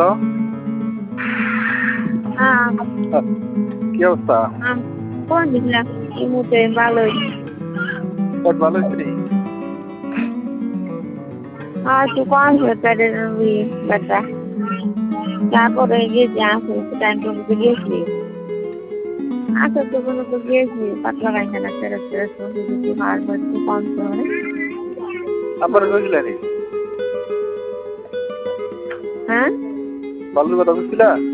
Hello, হ্যাঁ, কি অবস্থা? ফোন দিছিলাম এই মুহূর্তে ভালোই। পেট ভালো হয়েছে নি? একটু কম পেটের ব্যথা। তারপরে গিয়েছি আসে টাইম টুকুতে গিয়েছি। আসার তো কোনো তো গিয়েছি পাতলা পায়খানা ফেরত ফেরত যদি মার মধ্যে কম করে। আব্বার কইছিলা নি? হ্যাঁ, বালুর কথা বুঝছিলা?